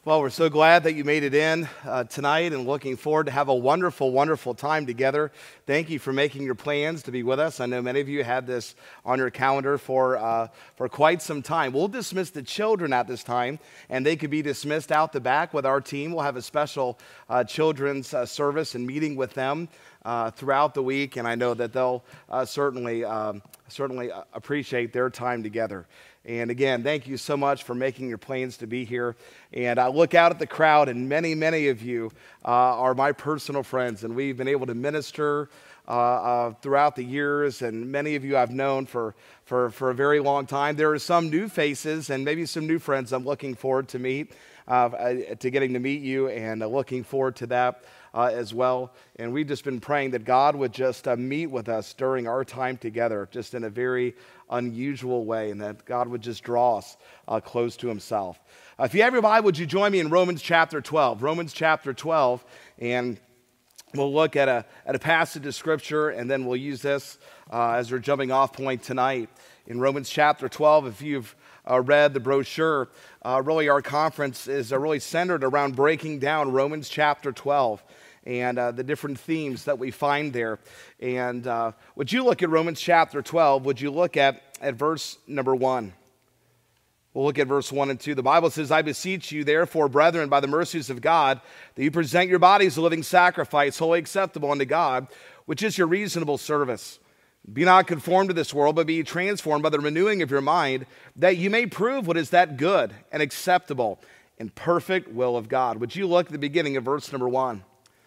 Well, we're so glad that you made it in tonight and looking forward to have a wonderful, wonderful time together. Thank you for making your plans to be with us. I know many of you had this on your calendar for quite some time. We'll dismiss the children at this time, and they could be dismissed out the back with our team. We'll have a special children's service and meeting with them throughout the week, and I know that they'll certainly appreciate their time together. And again, thank you so much for making your plans to be here. And I look out at the crowd, and many, many of you are my personal friends, and we've been able to minister throughout the years, and many of you I've known for a very long time. There are some new faces and maybe some new friends I'm looking forward to getting to meet you, and looking forward to that as well. And we've just been praying that God would just meet with us during our time together, just in a very unusual way, and that God would just draw us close to himself. If you have your Bible, would you join me in Romans chapter 12? Romans chapter 12, and we'll look at a passage of Scripture, and then we'll use this as our jumping off point tonight. In Romans chapter 12, if you've read the brochure, really our conference is really centered around breaking down Romans chapter 12 and the different themes that we find there. And would you look at Romans chapter 12? Would you look at verse number 1? We'll look at verse 1 and 2. The Bible says, "I beseech you, therefore, brethren, by the mercies of God, that you present your bodies a living sacrifice, wholly acceptable unto God, which is your reasonable service. Be not conformed to this world, but be transformed by the renewing of your mind, that you may prove what is that good and acceptable and perfect will of God." Would you look at the beginning of verse number 1?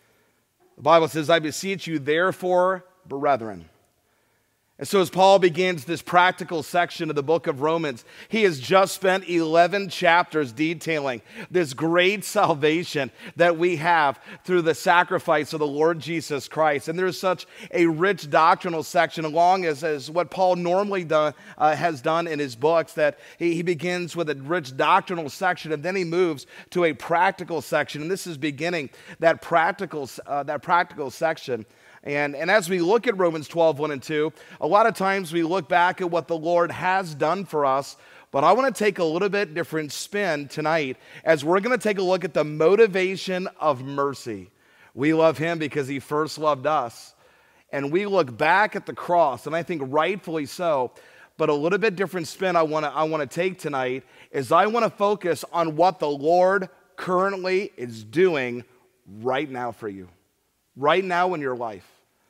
The Bible says, "I beseech you, therefore, brethren." And so as Paul begins this practical section of the book of Romans, he has just spent 11 chapters detailing this great salvation that we have through the sacrifice of the Lord Jesus Christ. And there's such a rich doctrinal section, along as what Paul normally has done in his books, that he begins with a rich doctrinal section, and then he moves to a practical section. And this is beginning that practical section. And as we look at Romans 12, 1 and 2, a lot of times we look back at what the Lord has done for us, but I want to take a little bit different spin tonight as we're going to take a look at the motivation of mercy. We love him because he first loved us. And we look back at the cross, and I think rightfully so, but a little bit different spin I want to take tonight is I want to focus on what the Lord currently is doing right now for you. Right now in your life.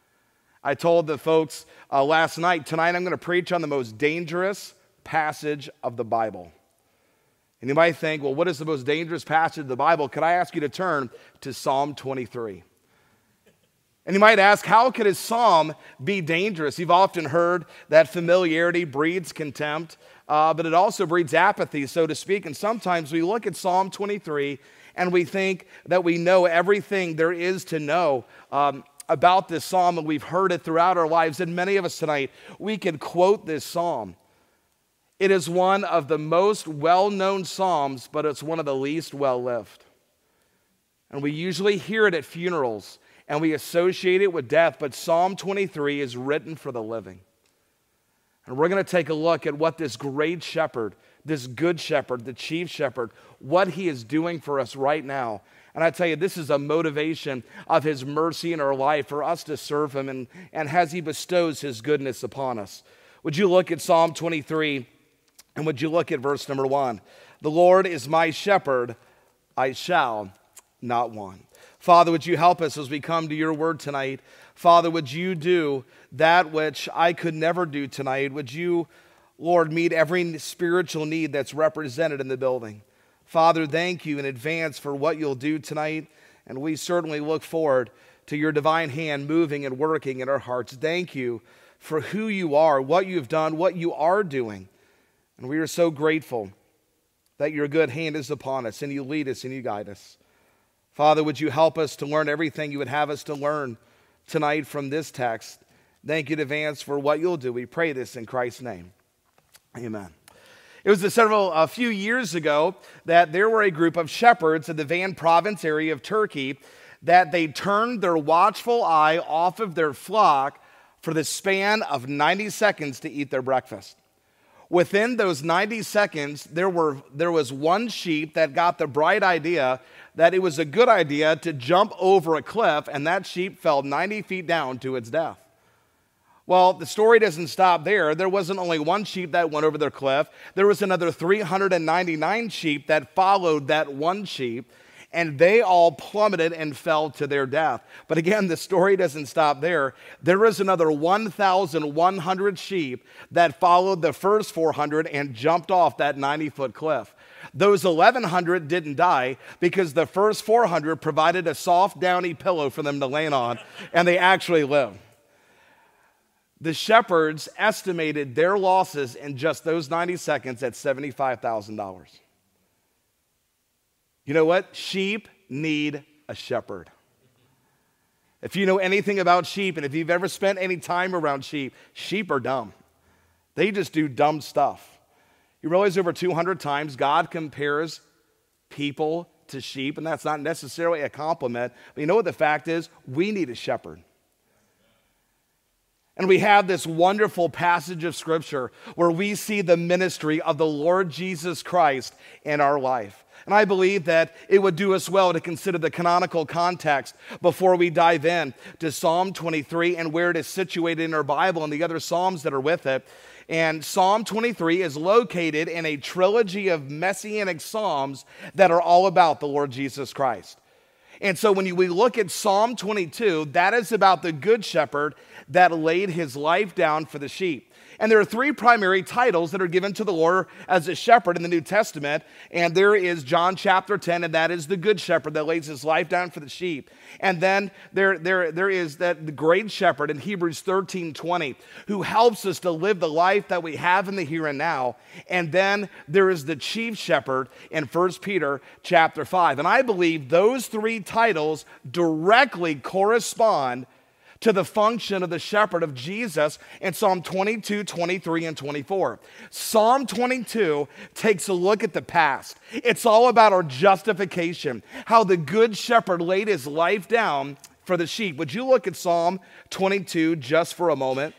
I told the folks last night, tonight I'm going to preach on the most dangerous passage of the Bible. And you might think, well, what is the most dangerous passage of the Bible? Could I ask you to turn to Psalm 23? And you might ask, how could a psalm be dangerous? You've often heard that familiarity breeds contempt, but it also breeds apathy, so to speak. And sometimes we look at Psalm 23 and we think that we know everything there is to know about this psalm, and we've heard it throughout our lives. And many of us tonight, we can quote this psalm. It is one of the most well-known psalms, but it's one of the least well-lived. And we usually hear it at funerals, and we associate it with death, but Psalm 23 is written for the living. And we're going to take a look at what this great shepherd, this good shepherd, the chief shepherd, what he is doing for us right now. And I tell you, this is a motivation of his mercy in our life for us to serve him, and as he bestows his goodness upon us. Would you look at Psalm 23, and would you look at verse number 1? "The Lord is my shepherd, I shall not want." Father, would you help us as we come to your word tonight? Father, would you do that which I could never do tonight? Would you, Lord, meet every spiritual need that's represented in the building? Father, thank you in advance for what you'll do tonight, and we certainly look forward to your divine hand moving and working in our hearts. Thank you for who you are, what you've done, what you are doing, and we are so grateful that your good hand is upon us, and you lead us and you guide us. Father, would you help us to learn everything you would have us to learn tonight from this text? Thank you in advance for what you'll do. We pray this in Christ's name. Amen. It was a few years ago that there were a group of shepherds in the Van province area of Turkey that they turned their watchful eye off of their flock for the span of 90 seconds to eat their breakfast. Within those 90 seconds, there was one sheep that got the bright idea that it was a good idea to jump over a cliff, and that sheep fell 90 feet down to its death. Well, the story doesn't stop there. There wasn't only one sheep that went over the cliff. There was another 399 sheep that followed that one sheep, and they all plummeted and fell to their death. But again, the story doesn't stop there. There was another 1,100 sheep that followed the first 400 and jumped off that 90-foot cliff. Those 1,100 didn't die because the first 400 provided a soft, downy pillow for them to land on, and they actually lived. The shepherds estimated their losses in just those 90 seconds at $75,000. You know what? Sheep need a shepherd. If you know anything about sheep, and if you've ever spent any time around sheep, sheep are dumb. They just do dumb stuff. You realize over 200 times God compares people to sheep, and that's not necessarily a compliment. But you know what the fact is? We need a shepherd. And we have this wonderful passage of Scripture where we see the ministry of the Lord Jesus Christ in our life. And I believe that it would do us well to consider the canonical context before we dive in to Psalm 23 and where it is situated in our Bible and the other Psalms that are with it. And Psalm 23 is located in a trilogy of messianic Psalms that are all about the Lord Jesus Christ. And so when we look at Psalm 22, that is about the good shepherd that laid his life down for the sheep. And there are three primary titles that are given to the Lord as a shepherd in the New Testament. And there is John chapter 10, and that is the good shepherd that lays his life down for the sheep. And then there is that the great shepherd in Hebrews 13:20, who helps us to live the life that we have in the here and now. And then there is the chief shepherd in 1 Peter chapter 5. And I believe those three titles directly correspond to the function of the shepherd of Jesus in Psalm 22, 23, and 24. Psalm 22 takes a look at the past. It's all about our justification, how the good shepherd laid his life down for the sheep. Would you look at Psalm 22 just for a moment?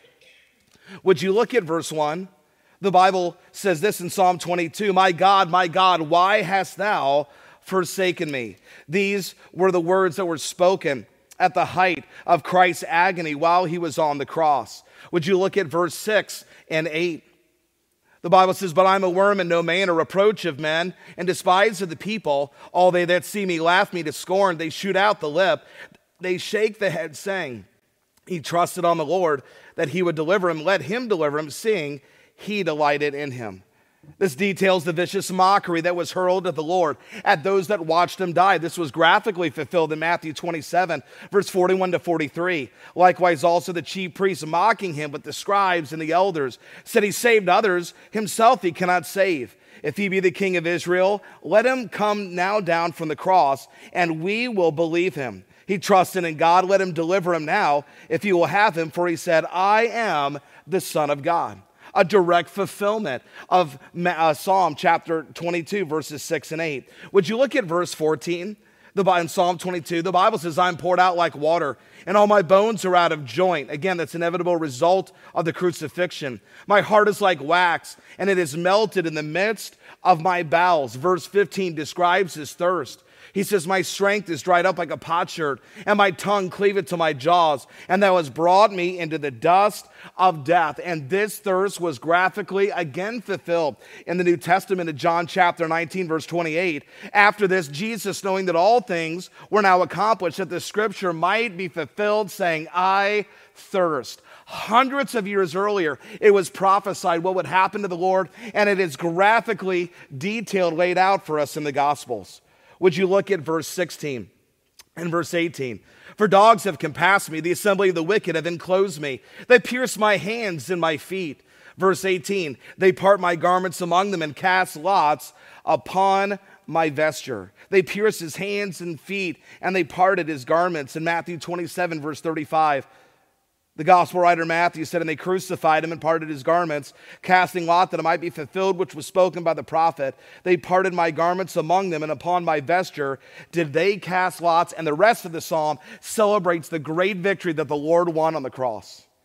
Would you look at verse 1? The Bible says this in Psalm 22, my God, why hast thou forsaken me?" These were the words that were spoken at the height of Christ's agony while he was on the cross. Would you look at verse 6 and 8? The Bible says, "But I'm a worm and no man, a reproach of men, and despised of the people. All they that see me laugh me to scorn. They shoot out the lip. They shake the head, saying, He trusted on the Lord that he would deliver him. Let him deliver him, seeing he delighted in him." This details the vicious mockery that was hurled at the Lord, at those that watched him die. This was graphically fulfilled in Matthew 27, verse 41 to 43. Likewise also the chief priests mocking him, but the scribes and the elders said, "He saved others, himself he cannot save. If he be the King of Israel, let him come now down from the cross, and we will believe him. He trusted in God, let him deliver him now, if he will have him, for he said, I am the Son of God." A direct fulfillment of Psalm chapter 22, verses 6 and 8. Would you look at verse 14? In Psalm 22, the Bible says, "I'm poured out like water, and all my bones are out of joint." Again, that's an inevitable result of the crucifixion. "My heart is like wax, and it is melted in the midst of my bowels." Verse 15 describes his thirst. He says, "My strength is dried up like a potsherd, and my tongue cleaveth to my jaws, and thou hast brought me into the dust of death." And this thirst was graphically again fulfilled in the New Testament in John chapter 19, verse 28. After this, Jesus, knowing that all things were now accomplished, that the scripture might be fulfilled, saying, "I thirst." Hundreds of years earlier, it was prophesied what would happen to the Lord, and it is graphically detailed, laid out for us in the Gospels. Would you look at verse 16 and verse 18? "For dogs have compassed me, the assembly of the wicked have enclosed me. They pierce my hands and my feet." Verse 18, "They part my garments among them and cast lots upon my vesture." They pierced his hands and feet, and they parted his garments. In Matthew 27, verse 35, the gospel writer Matthew said, "And they crucified him and parted his garments, casting lot that it might be fulfilled, which was spoken by the prophet. They parted my garments among them, and upon my vesture did they cast lots." And the rest of the psalm celebrates the great victory that the Lord won on the cross.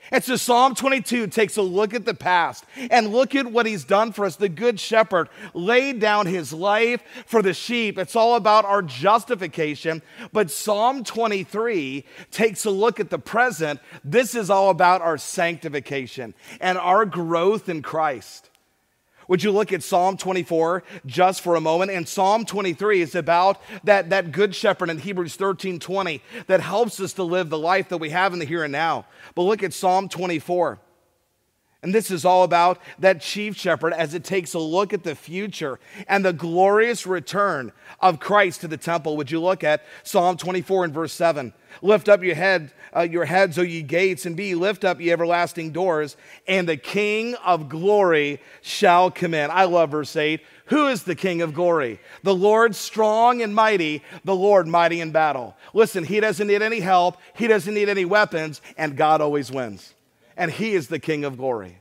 And so Psalm 22 takes a look at the past and look at what he's done for us. The good shepherd laid down his life for the sheep. It's all about our justification. But Psalm 23 takes a look at the present. This is all about our sanctification and our growth in Christ. Would you look at Psalm 24 just for a moment? And Psalm 23 is about that good shepherd in Hebrews 13:20 that helps us to live the life that we have in the here and now. But look at Psalm 24. And this is all about that chief shepherd as it takes a look at the future and the glorious return of Christ to the temple. Would you look at Psalm 24 and verse 7? Lift up your heads, O ye gates, and be ye lift up, ye everlasting doors, and the King of glory shall come in. I love verse 8. Who is the King of glory? The Lord strong and mighty, the Lord mighty in battle. Listen, he doesn't need any help. He doesn't need any weapons, and God always wins. And he is the King of glory.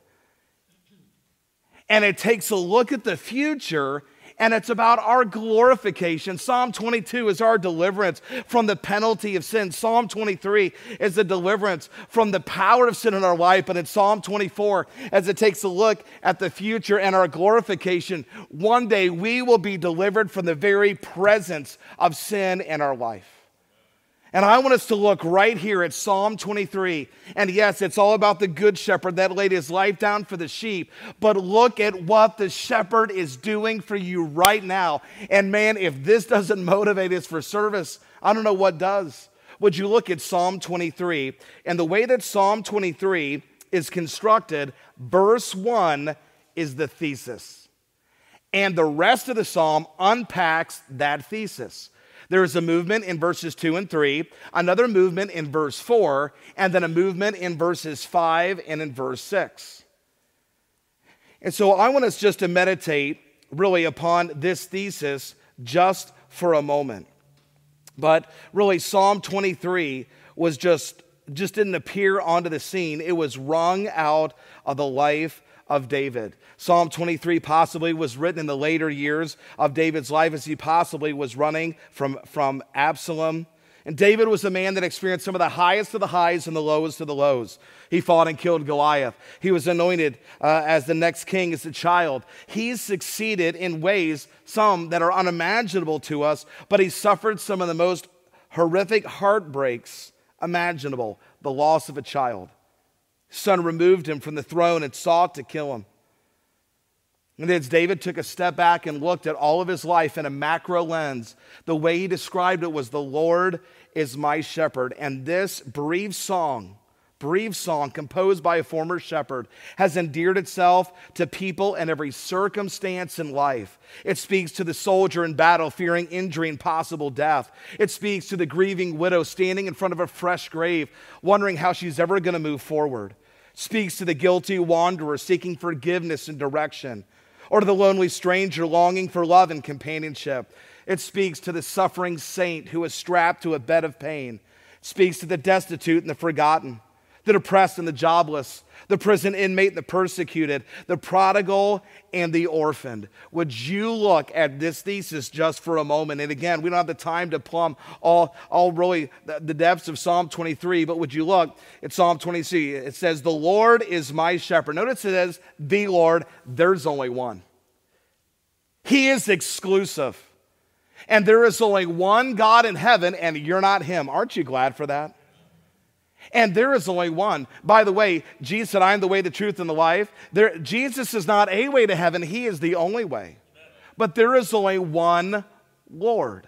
And it takes a look at the future, and it's about our glorification. Psalm 22 is our deliverance from the penalty of sin. Psalm 23 is the deliverance from the power of sin in our life. But in Psalm 24, as it takes a look at the future and our glorification, one day we will be delivered from the very presence of sin in our life. And I want us to look right here at Psalm 23. And yes, it's all about the good shepherd that laid his life down for the sheep. But look at what the shepherd is doing for you right now. And man, if this doesn't motivate us for service, I don't know what does. Would you look at Psalm 23? And the way that Psalm 23 is constructed, verse 1 is the thesis. And the rest of the psalm unpacks that thesis. There is a movement in verses 2 and 3, another movement in verse 4, and then a movement in verses 5 and in verse 6. And so I want us just to meditate really upon this thesis just for a moment. But really, Psalm 23 was just didn't appear onto the scene. It was wrung out of the life of David. Psalm 23 possibly was written in the later years of David's life as he possibly was running from Absalom. And David was a man that experienced some of the highest of the highs and the lowest of the lows. He fought and killed Goliath. He was anointed as the next king as a child. He succeeded in ways, some that are unimaginable to us, but he suffered some of the most horrific heartbreaks imaginable. The loss of a child. His son removed him from the throne and sought to kill him. And as David took a step back and looked at all of his life in a macro lens, the way he described it was, the Lord is my shepherd. And this brief song composed by a former shepherd has endeared itself to people in every circumstance in life. It speaks to the soldier in battle fearing injury and possible death. It speaks to the grieving widow standing in front of a fresh grave, wondering how she's ever going to move forward. It speaks to the guilty wanderer seeking forgiveness and direction, or to the lonely stranger longing for love and companionship. It speaks to the suffering saint who is strapped to a bed of pain. It speaks to the destitute and the forgotten, the depressed and the jobless, the prison inmate and the persecuted, the prodigal and the orphaned. Would you look at this thesis just for a moment? And again, we don't have the time to plumb all really the depths of Psalm 23, but would you look at Psalm 23? It says, the Lord is my shepherd. Notice it says, the Lord, there's only one. He is exclusive. And there is only one God in heaven, and you're not him. Aren't you glad for that? And there is only one. By the way, Jesus said, I am the way, the truth, and the life. Jesus is not a way to heaven. He is the only way. But there is only one Lord.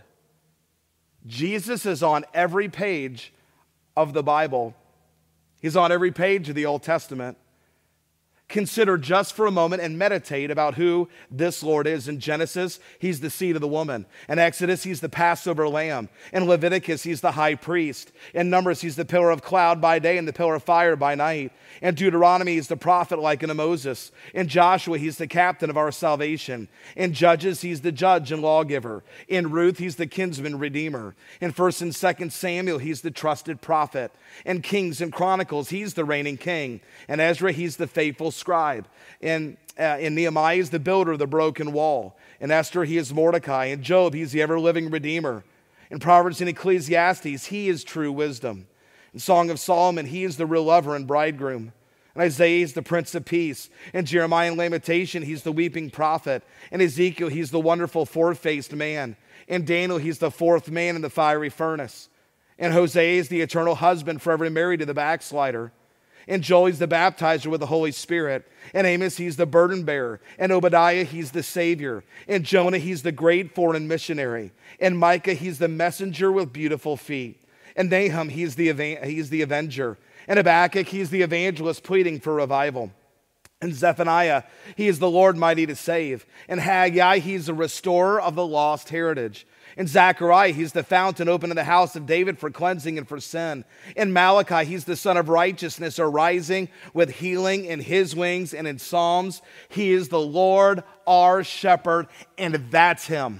Jesus is on every page of the Bible. He's on every page of the Old Testament. Consider just for a moment and meditate about who this Lord is. In Genesis, he's the seed of the woman. In Exodus, he's the Passover lamb. In Leviticus, he's the high priest. In Numbers, he's the pillar of cloud by day and the pillar of fire by night. In Deuteronomy, he's the prophet like unto Moses. In Joshua, he's the captain of our salvation. In Judges, he's the judge and lawgiver. In Ruth, he's the kinsman redeemer. In 1 and 2 Samuel, he's the trusted prophet. In Kings and Chronicles, he's the reigning king. In Ezra, he's the faithful scribe. In Nehemiah, he's the builder of the broken wall. In Esther, he is Mordecai. In Job, he's the ever-living redeemer. In Proverbs and Ecclesiastes, he is true wisdom. In Song of Solomon, he is the real lover and bridegroom. In Isaiah, he's the Prince of Peace. In Jeremiah and Lamentation, he's the weeping prophet. In Ezekiel, he's the wonderful four-faced man. In Daniel, he's the fourth man in the fiery furnace. In Hosea, he's the eternal husband forever married to the backslider. In Joel, he's the baptizer with the Holy Spirit. In Amos, he's the burden bearer. In Obadiah, he's the Savior. In Jonah, he's the great foreign missionary. In Micah, he's the messenger with beautiful feet. In Nahum, he's the avenger. In Habakkuk, he's the evangelist pleading for revival. In Zephaniah, he is the Lord mighty to save. In Haggai, he's the restorer of the lost heritage. In Zechariah, he's the fountain open in the house of David for cleansing and for sin. In Malachi, he's the son of righteousness arising with healing in his wings. And in Psalms, he is the Lord our shepherd, and that's him.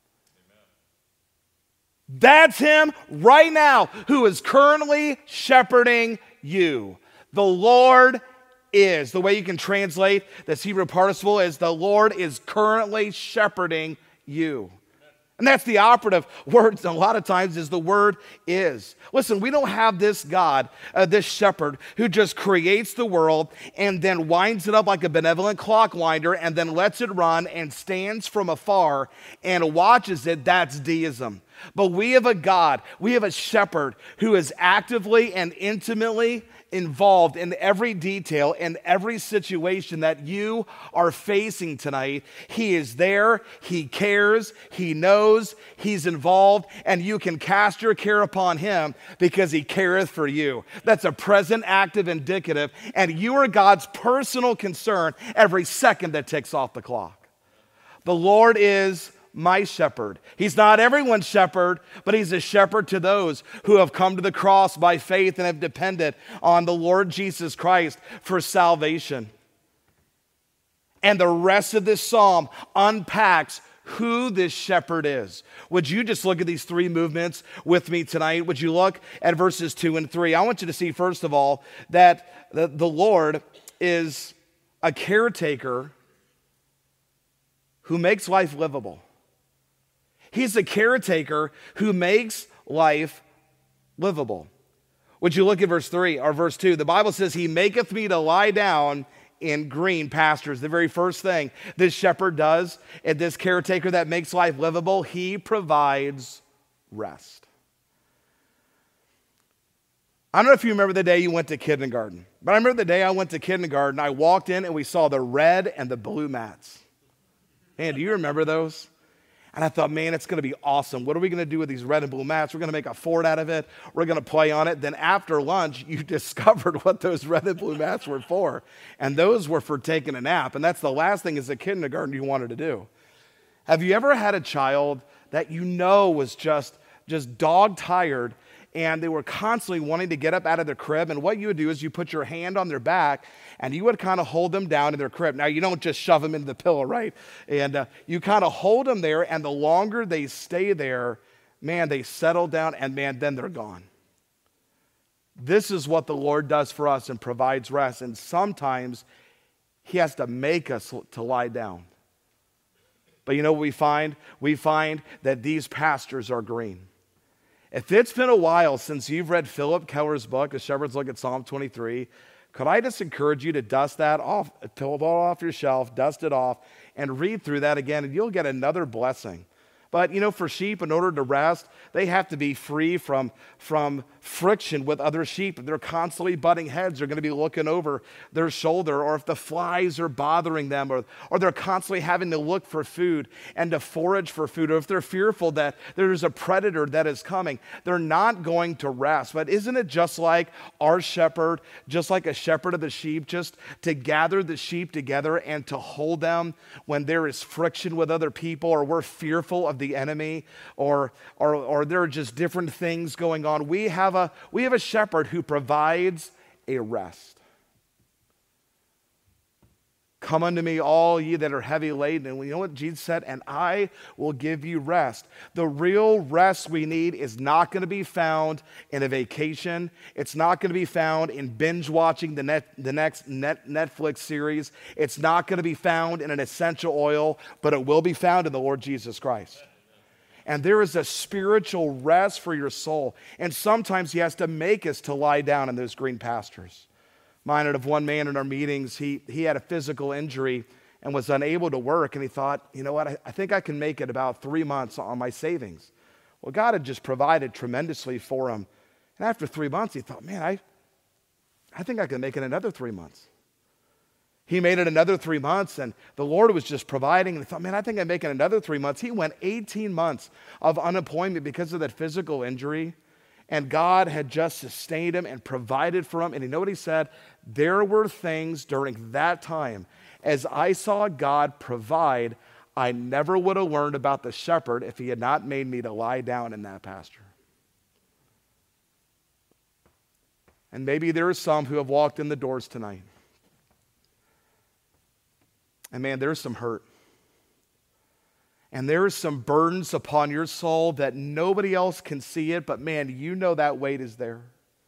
That's him right now who is currently shepherding you. The Lord is. The way you can translate this Hebrew participle is the Lord is currently shepherding you. And that's the operative word a lot of times is the word is. Listen, we don't have this God, this shepherd, who just creates the world and then winds it up like a benevolent clock winder and then lets it run and stands from afar and watches it. That's deism. But we have a God, we have a shepherd who is actively and intimately involved in every detail, in every situation that you are facing tonight. He is there, he cares, he knows, he's involved, and you can cast your care upon him because he careth for you. That's a present, active, indicative, and you are God's personal concern every second that ticks off the clock. The Lord is my shepherd. He's not everyone's shepherd, but he's a shepherd to those who have come to the cross by faith and have depended on the Lord Jesus Christ for salvation. And the rest of this psalm unpacks who this shepherd is. Would you just look at these three movements with me tonight? Would you look at verses 2 and 3? I want you to see, first of all, that the Lord is a caretaker who makes life livable. He's a caretaker who makes life livable. Would you look at verse 3 or verse 2? The Bible says, he maketh me to lie down in green pastures. The very first thing this shepherd does, and this caretaker that makes life livable, he provides rest. I don't know if you remember the day you went to kindergarten, but I remember the day I went to kindergarten, I walked in and we saw the red and the blue mats. Man, do you remember those? And I thought, man, it's going to be awesome. What are we going to do with these red and blue mats? We're going to make a fort out of it. We're going to play on it. Then after lunch, you discovered what those red and blue mats were for. And those were for taking a nap. And that's the last thing as a kindergarten you wanted to do. Have you ever had a child that you know was just dog tired and they were constantly wanting to get up out of their crib? And what you would do is you put your hand on their back and you would kind of hold them down in their crib. Now, you don't just shove them into the pillow, right? And you kind of hold them there, and the longer they stay there, man, they settle down, and man, then they're gone. This is what the Lord does for us and provides rest. And sometimes he has to make us to lie down. But you know what we find? We find that these pastures are green. If it's been a while since you've read Philip Keller's book, A Shepherd's Look at Psalm 23, could I just encourage you to dust that off, pull it off your shelf, dust it off, and read through that again, and you'll get another blessing. But, you know, for sheep, in order to rest, they have to be free from friction with other sheep. If they're constantly butting heads, they're going to be looking over their shoulder, or if the flies are bothering them, or they're constantly having to look for food and to forage for food, or if they're fearful that there's a predator that is coming, they're not going to rest. But isn't it just like our shepherd, just like a shepherd of the sheep, just to gather the sheep together and to hold them when there is friction with other people, or we're fearful of the enemy, or there are just different things going on? We have a shepherd who provides a rest. Come unto me, all ye that are heavy laden. And you know what Jesus said? And I will give you rest. The real rest we need is not going to be found in a vacation. It's not going to be found in binge watching the next Netflix series. It's not going to be found in an essential oil, but it will be found in the Lord Jesus Christ. And there is a spiritual rest for your soul. And sometimes he has to make us to lie down in those green pastures. Minded of one man in our meetings, he had a physical injury and was unable to work. And he thought, you know what, I think I can make it about 3 months on my savings. Well, God had just provided tremendously for him. And after 3 months, he thought, man, I think I can make it another 3 months. He made it another 3 months, and the Lord was just providing. And he thought, man, I think I'm making another 3 months. He went 18 months of unemployment because of that physical injury, and God had just sustained him and provided for him. And you know what he said? There were things during that time, as I saw God provide, I never would have learned about the shepherd if he had not made me to lie down in that pasture. And maybe there are some who have walked in the doors tonight. And man, there's some hurt. And there's some burdens upon your soul that nobody else can see it, but man, you know that weight is there.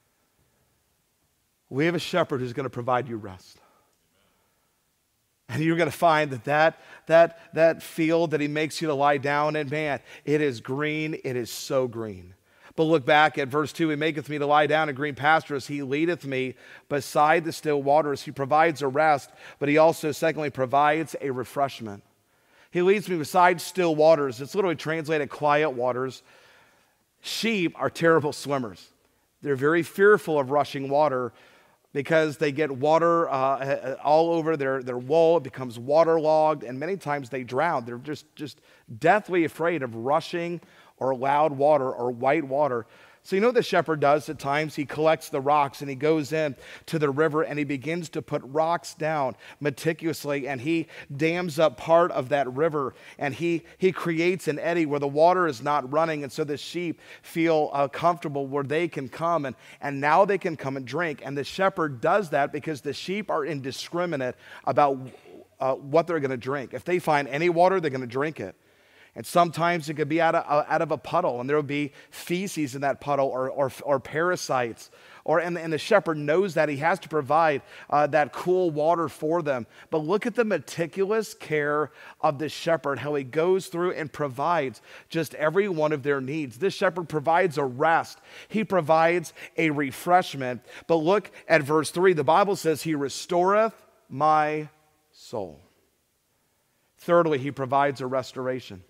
We have a shepherd who's going to provide you rest. And you're going to find that field that he makes you to lie down in, man, it is green, it is so green. But look back at verse 2, he maketh me to lie down in green pastures. He leadeth me beside the still waters. He provides a rest, but he also, secondly, provides a refreshment. He leads me beside still waters. It's literally translated quiet waters. Sheep are terrible swimmers. They're very fearful of rushing water because they get water all over their wool. It becomes waterlogged, and many times they drown. They're just deathly afraid of rushing or loud water or white water. So you know what the shepherd does at times? He collects the rocks and he goes in to the river and he begins to put rocks down meticulously, and he dams up part of that river, and he creates an eddy where the water is not running, and so the sheep feel comfortable where they can come, and now they can come and drink. And the shepherd does that because the sheep are indiscriminate about what they're going to drink. If they find any water, they're going to drink it. And sometimes it could be out of a puddle, and there will be feces in that puddle or parasites. And the shepherd knows that he has to provide that cool water for them. But look at the meticulous care of the shepherd, how he goes through and provides just every one of their needs. This shepherd provides a rest. He provides a refreshment. But look at verse 3. The Bible says, he restoreth my soul. Thirdly, he provides a restoration.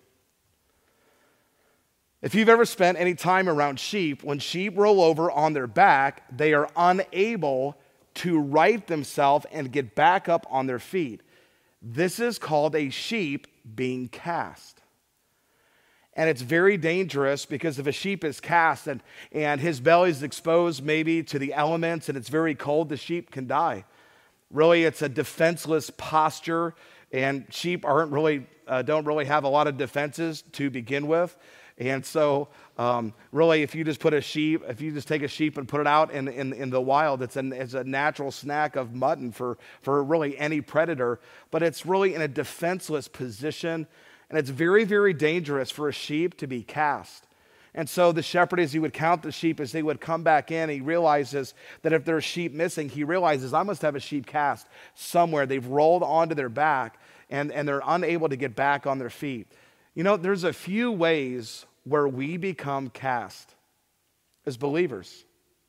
If you've ever spent any time around sheep, when sheep roll over on their back, they are unable to right themselves and get back up on their feet. This is called a sheep being cast. And it's very dangerous because if a sheep is cast and his belly is exposed maybe to the elements and it's very cold, the sheep can die. Really, it's a defenseless posture, and sheep don't really have a lot of defenses to begin with. And so, really, if you just take a sheep and put it out in the wild, it's a natural snack of mutton for really any predator. But it's really in a defenseless position, and it's very, very dangerous for a sheep to be cast. And so the shepherd, as he would count the sheep, as they would come back in, he realizes that if there's sheep missing, he realizes I must have a sheep cast somewhere. They've rolled onto their back, and they're unable to get back on their feet. You know, there's a few ways where we become cast as believers,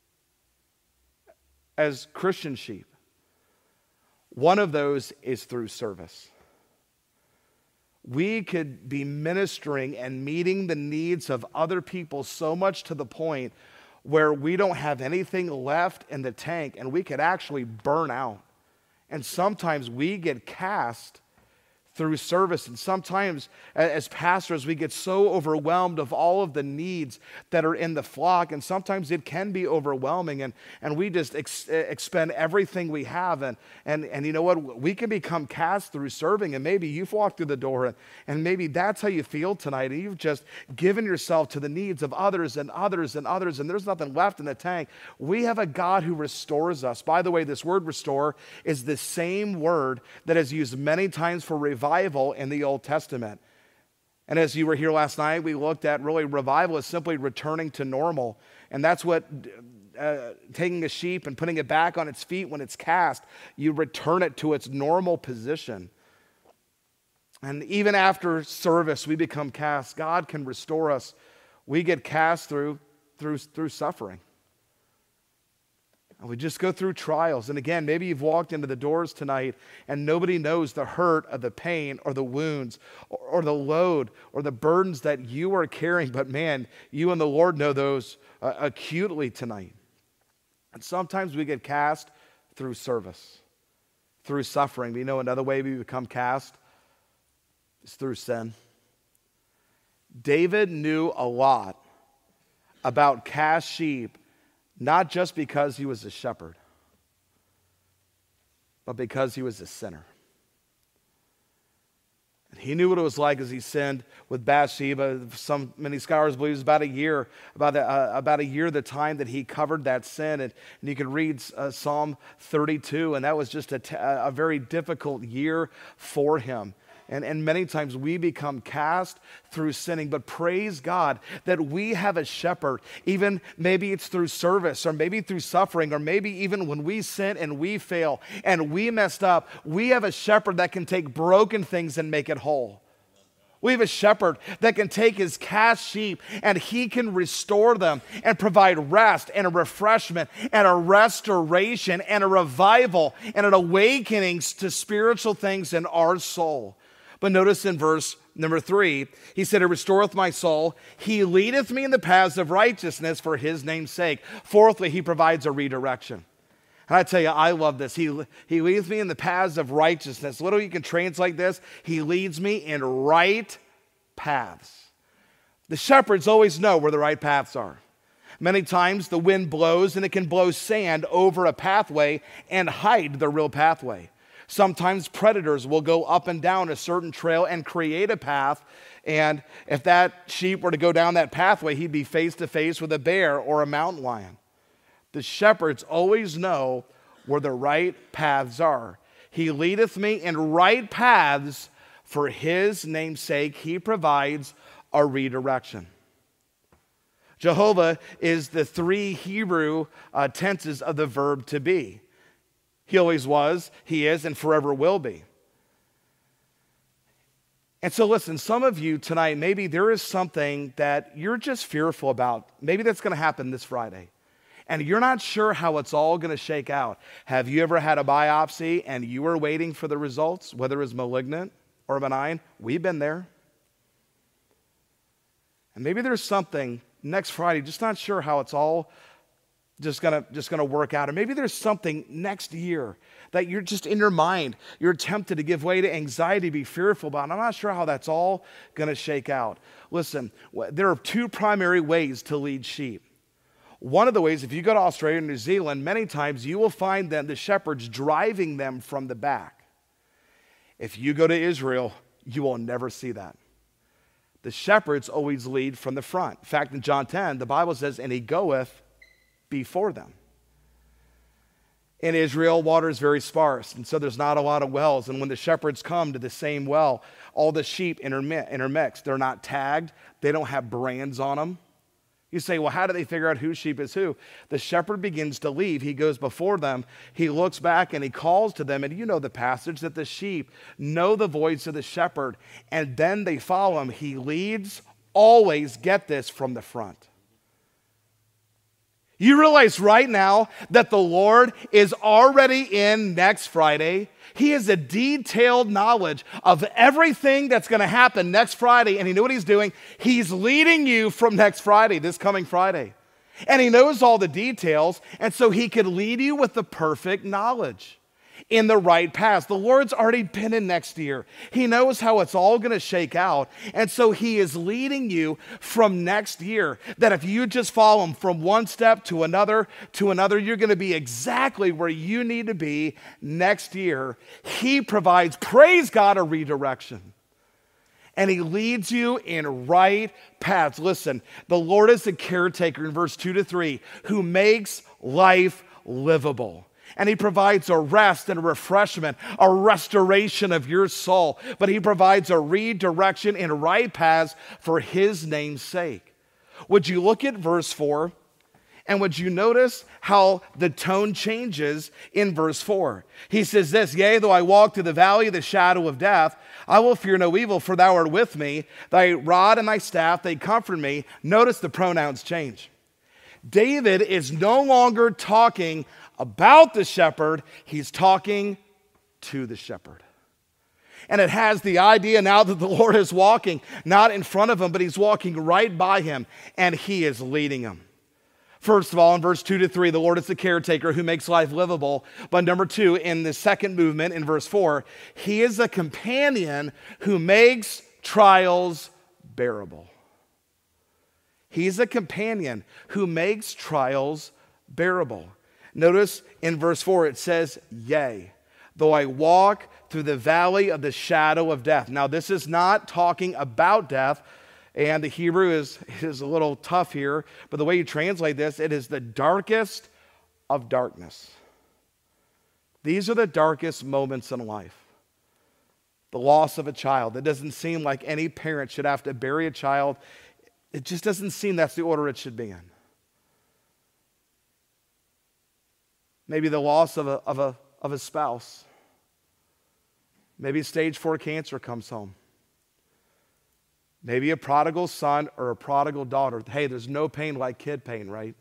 as Christian sheep. One of those is through service. We could be ministering and meeting the needs of other people so much to the point where we don't have anything left in the tank, and we could actually burn out. And sometimes we get cast through service. And sometimes as pastors, we get so overwhelmed of all of the needs that are in the flock. And sometimes it can be overwhelming, and we just expend everything we have. And you know what? We can become cast through serving. And maybe you've walked through the door and maybe that's how you feel tonight. And you've just given yourself to the needs of others and others and others, and there's nothing left in the tank. We have a God who restores us. By the way, this word restore is the same word that is used many times for revival in the Old Testament. And as you were here last night, we looked at really revival is simply returning to normal. And that's what taking a sheep and putting it back on its feet when it's cast, you return it to its normal position. And even after service, we become cast. God can restore us. We get cast through suffering. And we just go through trials. And again, maybe you've walked into the doors tonight and nobody knows the hurt of the pain or the wounds or the load or the burdens that you are carrying. But man, you and the Lord know those acutely tonight. And sometimes we get cast through service, through suffering. But you know another way we become cast is through sin. David knew a lot about cast sheep, not just because he was a shepherd, but because he was a sinner. And he knew what it was like as he sinned with Bathsheba. Many scholars believe it was about a year, the time that he covered that sin. And you can read Psalm 32, and that was just a very difficult year for him. And many times we become cast through sinning, but praise God that we have a shepherd. Even maybe it's through service or maybe through suffering or maybe even when we sin and we fail and we messed up, we have a shepherd that can take broken things and make it whole. We have a shepherd that can take his cast sheep and he can restore them and provide rest and a refreshment and a restoration and a revival and an awakening to spiritual things in our soul. But notice in verse number 3, he said, "He restoreth my soul. He leadeth me in the paths of righteousness for his name's sake." Fourthly, he provides a redirection. And I tell you, I love this. He leads me in the paths of righteousness. Literally, you can translate this. He leads me in right paths. The shepherds always know where the right paths are. Many times the wind blows and it can blow sand over a pathway and hide the real pathway. Sometimes predators will go up and down a certain trail and create a path. And if that sheep were to go down that pathway, he'd be face to face with a bear or a mountain lion. The shepherds always know where the right paths are. He leadeth me in right paths for his name's sake. He provides a redirection. Jehovah is the 3 Hebrew tenses of the verb to be. He always was, he is, and forever will be. And so listen, some of you tonight, maybe there is something that you're just fearful about. Maybe that's going to happen this Friday. And you're not sure how it's all going to shake out. Have you ever had a biopsy and you were waiting for the results, whether it's malignant or benign? We've been there. And maybe there's something next Friday, just not sure how it's all just gonna work out. Or maybe there's something next year that you're just in your mind, you're tempted to give way to anxiety, be fearful about. And I'm not sure how that's all gonna shake out. Listen, there are 2 primary ways to lead sheep. One of the ways, if you go to Australia and New Zealand, many times you will find the shepherds driving them from the back. If you go to Israel, you will never see that. The shepherds always lead from the front. In fact, in John 10, the Bible says, "And he goeth before them." In Israel, water is very sparse, and so there's not a lot of wells. And when the shepherds come to the same well, all the sheep intermix. They're not tagged. They don't have brands on them. You say, well, how do they figure out whose sheep is who? The shepherd begins to leave. He goes before them. He looks back and he calls to them. And you know the passage that the sheep know the voice of the shepherd, and then they follow him. He leads always, get this, from the front. You realize right now that the Lord is already in next Friday. He has a detailed knowledge of everything that's going to happen next Friday, and he knew what he's doing. He's leading you from next Friday, this coming Friday. And he knows all the details, and so he could lead you with the perfect knowledge in the right paths. The Lord's already been in next year. He knows how it's all going to shake out. And so he is leading you from next year, that if you just follow him from one step to another, you're going to be exactly where you need to be next year. He provides, praise God, a redirection. And he leads you in right paths. Listen, the Lord is the caretaker in verse 2-3 who makes life livable. And he provides a rest and a refreshment, a restoration of your soul. But he provides a redirection in right paths for his name's sake. Would you look at verse 4? And would you notice how the tone changes in verse 4? He says this, yea, though I walk through the valley of the shadow of death, I will fear no evil, for thou art with me. Thy rod and thy staff, they comfort me. Notice the pronouns change. David is no longer talking about the shepherd. He's talking to the shepherd. And it has the idea now that the Lord is walking, not in front of him, but he's walking right by him, and he is leading him. First of all, in verse 2 to 3, the Lord is the caretaker who makes life livable. But number 2, in the second movement, in verse 4, he is a companion who makes trials bearable. He's a companion who makes trials bearable. Notice in verse 4, it says, yea, though I walk through the valley of the shadow of death. Now, this is not talking about death. And the Hebrew is a little tough here, but the way you translate this, it is the darkest of darkness. These are the darkest moments in life. The loss of a child. It doesn't seem like any parent should have to bury a child. It just doesn't seem that's the order it should be in. Maybe the loss of a spouse. Maybe stage 4 cancer comes home. Maybe a prodigal son or a prodigal daughter. Hey, there's no pain like kid pain, right?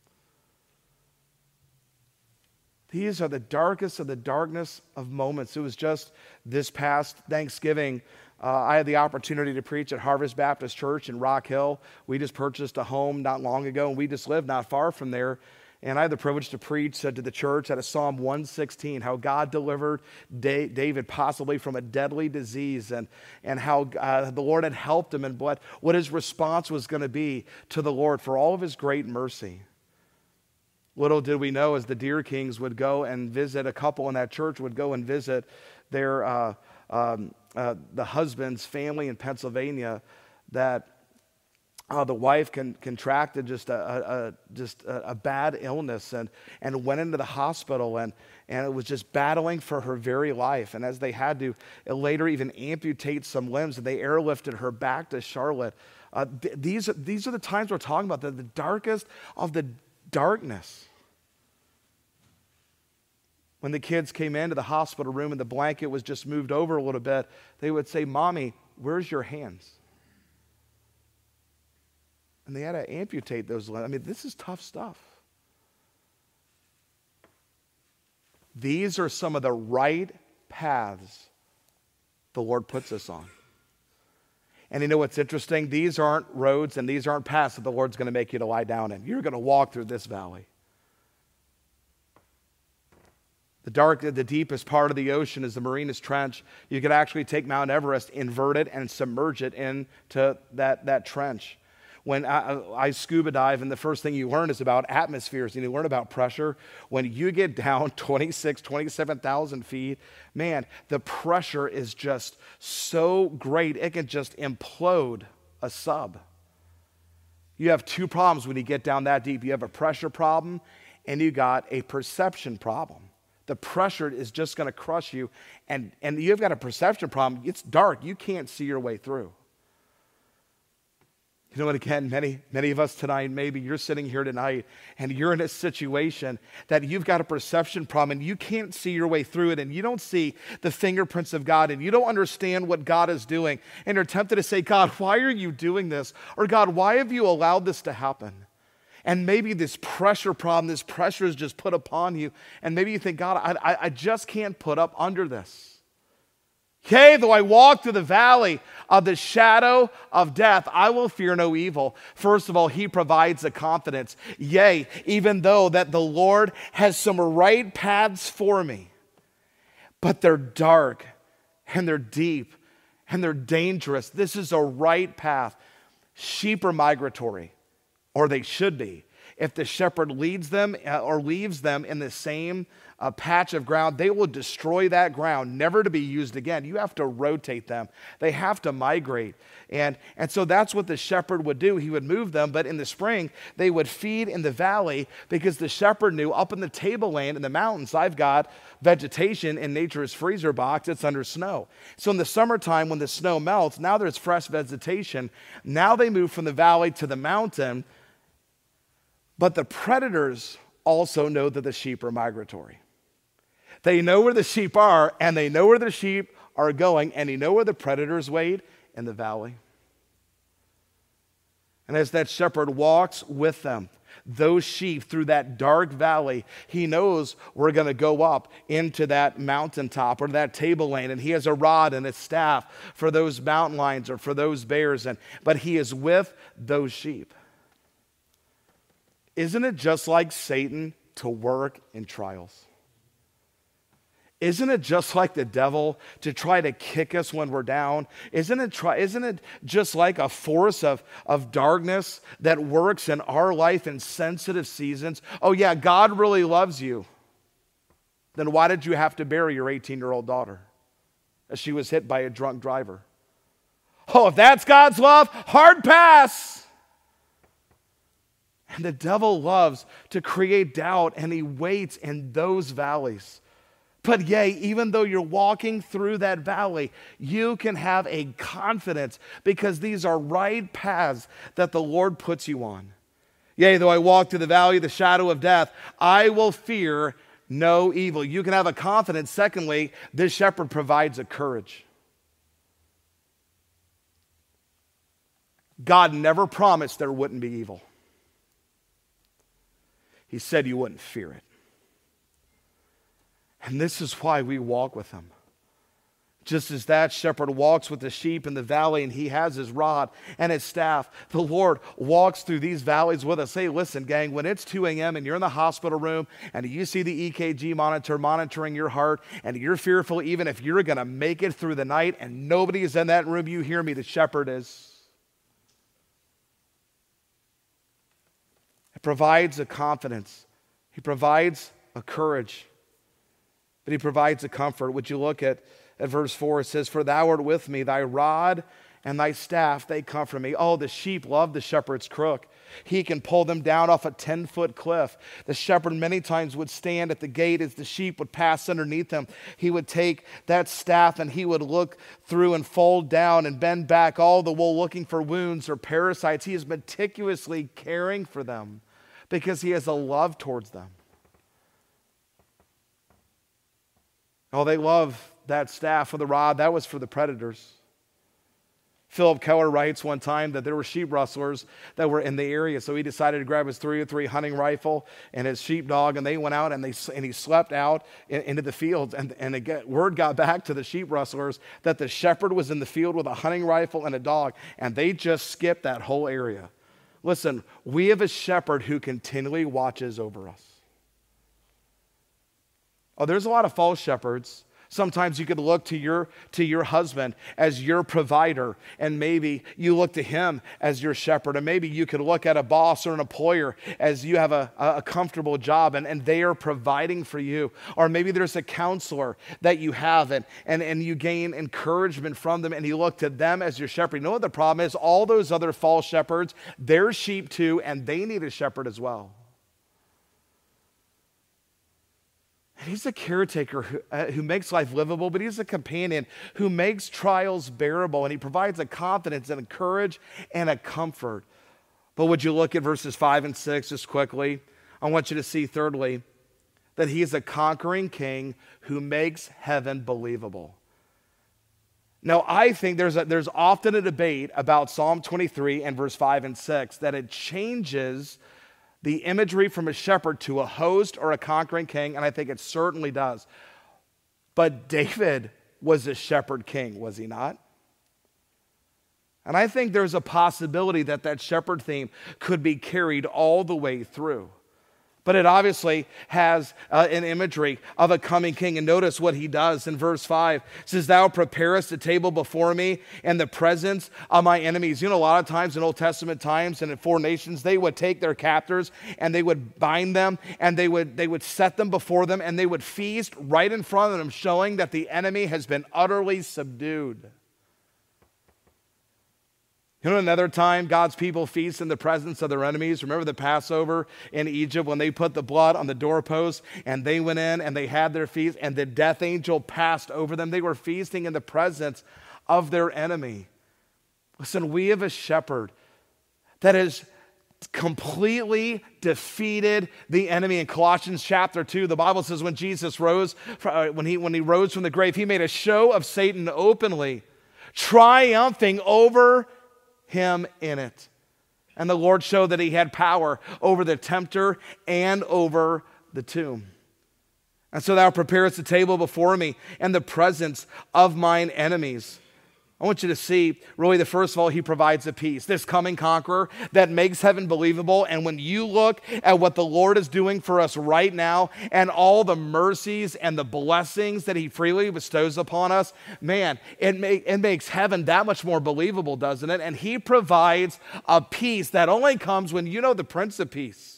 These are the darkest of the darkness of moments. It was just this past Thanksgiving, I had the opportunity to preach at Harvest Baptist Church in Rock Hill. We just purchased a home not long ago, and we just lived not far from there. And I had the privilege to preach to the church out of Psalm 116, how God delivered David possibly from a deadly disease, and how the Lord had helped him, and what his response was going to be to the Lord for all of his great mercy. Little did we know, as the Deer Kings would go and visit, a couple in that church would go and visit their the husband's family in Pennsylvania, that the wife contracted just a bad illness and went into the hospital, and it was just battling for her very life. And as they had to later even amputate some limbs, and they airlifted her back to Charlotte. These are the times we're talking about, the darkest of the darkness. When the kids came into the hospital room and the blanket was just moved over a little bit, they would say, "Mommy, where's your hands?" And they had to amputate those limbs. I mean, this is tough stuff. These are some of the right paths the Lord puts us on. And you know what's interesting? These aren't roads and these aren't paths that the Lord's going to make you to lie down in. You're going to walk through this valley. The deepest part of the ocean is the Marianas Trench. You could actually take Mount Everest, invert it, and submerge it into that trench. When I scuba dive, and the first thing you learn is about atmospheres, and you learn about pressure. When you get down 27,000 feet, man, the pressure is just so great, it can just implode a sub. You have two problems when you get down that deep. You have a pressure problem, and you got a perception problem. The pressure is just going to crush you, and you've got a perception problem. It's dark. You can't see your way through. You know what, again, many of us tonight, maybe you're sitting here tonight and you're in a situation that you've got a perception problem and you can't see your way through it, and you don't see the fingerprints of God, and you don't understand what God is doing, and you're tempted to say, "God, why are you doing this?" Or, "God, why have you allowed this to happen?" And maybe this pressure problem, this pressure is just put upon you, and maybe you think, "God, I just can't put up under this. Yea, though I walk through the valley of the shadow of death, I will fear no evil." First of all, he provides a confidence. Yea, even though that the Lord has some right paths for me, but they're dark and they're deep and they're dangerous. This is a right path. Sheep are migratory, or they should be. If the shepherd leads them or leaves them in the same patch of ground, they will destroy that ground, never to be used again. You have to rotate them. They have to migrate. And so that's what the shepherd would do. He would move them, but in the spring, they would feed in the valley, because the shepherd knew up in the tableland in the mountains, I've got vegetation in nature's freezer box. It's under snow. So in the summertime, when the snow melts, now there's fresh vegetation. Now they move from the valley to the mountain. But the predators also know that the sheep are migratory. They know where the sheep are, and they know where the sheep are going, and you know where the predators wait? In the valley. And as that shepherd walks with them, those sheep through that dark valley, he knows we're going to go up into that mountaintop or that tableland, and he has a rod and a staff for those mountain lions or for those bears, but he is with those sheep. Isn't it just like Satan to work in trials? Isn't it just like the devil to try to kick us when we're down? Isn't it just like a force of darkness that works in our life in sensitive seasons? Oh yeah, God really loves you. Then why did you have to bury your 18-year-old daughter as she was hit by a drunk driver? Oh, if that's God's love, hard pass. And the devil loves to create doubt, and he waits in those valleys. But yea, even though you're walking through that valley, you can have a confidence because these are right paths that the Lord puts you on. Yea, though I walk through the valley of the shadow of death, I will fear no evil. You can have a confidence. Secondly, this shepherd provides a courage. God never promised there wouldn't be evil. He said you wouldn't fear it. And this is why we walk with him. Just as that shepherd walks with the sheep in the valley and he has his rod and his staff, the Lord walks through these valleys with us. Hey, listen, gang, when it's 2 a.m. and you're in the hospital room and you see the EKG monitor monitoring your heart and you're fearful even if you're going to make it through the night and nobody is in that room, you hear me, the shepherd is. It provides a confidence. He provides a courage. But he provides a comfort. Would you look at verse 4? It says, "For thou art with me, thy rod and thy staff, they comfort me." Oh, the sheep love the shepherd's crook. He can pull them down off a 10-foot cliff. The shepherd many times would stand at the gate as the sheep would pass underneath him. He would take that staff and he would look through and fold down and bend back, all the while looking for wounds or parasites. He is meticulously caring for them because he has a love towards them. Oh, they love that staff or the rod. That was for the predators. Philip Keller writes one time that there were sheep rustlers that were in the area, so he decided to grab his .303 hunting rifle and his sheepdog, and they went out and he slept out into the fields. And word got back to the sheep rustlers that the shepherd was in the field with a hunting rifle and a dog, and they just skipped that whole area. Listen, we have a shepherd who continually watches over us. Oh, there's a lot of false shepherds. Sometimes you could look to your husband as your provider, and maybe you look to him as your shepherd, and maybe you could look at a boss or an employer as you have a comfortable job and they are providing for you. Or maybe there's a counselor that you have and you gain encouragement from them and you look to them as your shepherd. You know what the problem is? All those other false shepherds, they're sheep too, and they need a shepherd as well. And he's a caretaker who makes life livable, but he's a companion who makes trials bearable, and he provides a confidence and a courage and a comfort. But would you look at verses 5 and 6 just quickly? I want you to see, thirdly, that he is a conquering king who makes heaven believable. Now, I think there's often a debate about Psalm 23 and verse 5 and 6 that it changes the imagery from a shepherd to a host or a conquering king, and I think it certainly does. But David was a shepherd king, was he not? And I think there's a possibility that shepherd theme could be carried all the way through. But it obviously has an imagery of a coming king. And notice what he does in verse 5. It says, "Thou preparest a table before me in the presence of my enemies." You know, a lot of times in Old Testament times and in foreign nations, they would take their captors and they would bind them and they would set them before them and they would feast right in front of them, showing that the enemy has been utterly subdued. You know, another time God's people feast in the presence of their enemies. Remember the Passover in Egypt when they put the blood on the doorpost and they went in and they had their feast and the death angel passed over them. They were feasting in the presence of their enemy. Listen, we have a shepherd that is completely defeated the enemy. In Colossians chapter 2, the Bible says when Jesus rose, when he rose from the grave, he made a show of Satan openly, triumphing over him in it. And the Lord showed that he had power over the tempter and over the tomb. And so thou preparest the table before me in the presence of mine enemies. I want you to see, really, first of all, he provides a peace, this coming conqueror that makes heaven believable. And when you look at what the Lord is doing for us right now and all the mercies and the blessings that he freely bestows upon us, man, it makes heaven that much more believable, doesn't it? And he provides a peace that only comes when you know the Prince of Peace.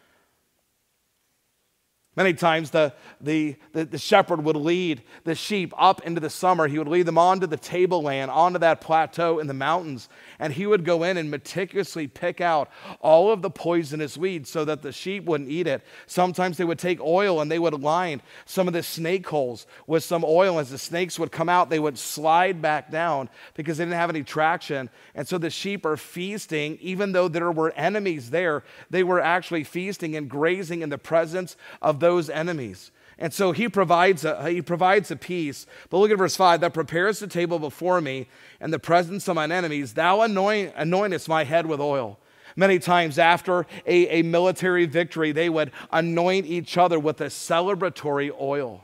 Many times the shepherd would lead the sheep up into the summer. He would lead them onto the tableland, onto that plateau in the mountains, and he would go in and meticulously pick out all of the poisonous weeds so that the sheep wouldn't eat it. Sometimes they would take oil and they would line some of the snake holes with some oil. As the snakes would come out, they would slide back down because they didn't have any traction. And so the sheep are feasting, even though there were enemies there, they were actually feasting and grazing in the presence of those enemies. And so he provides a peace. But look at verse 5. Thou preparest the table before me in the presence of mine enemies. Thou anointest my head with oil. Many times after a military victory, they would anoint each other with a celebratory oil.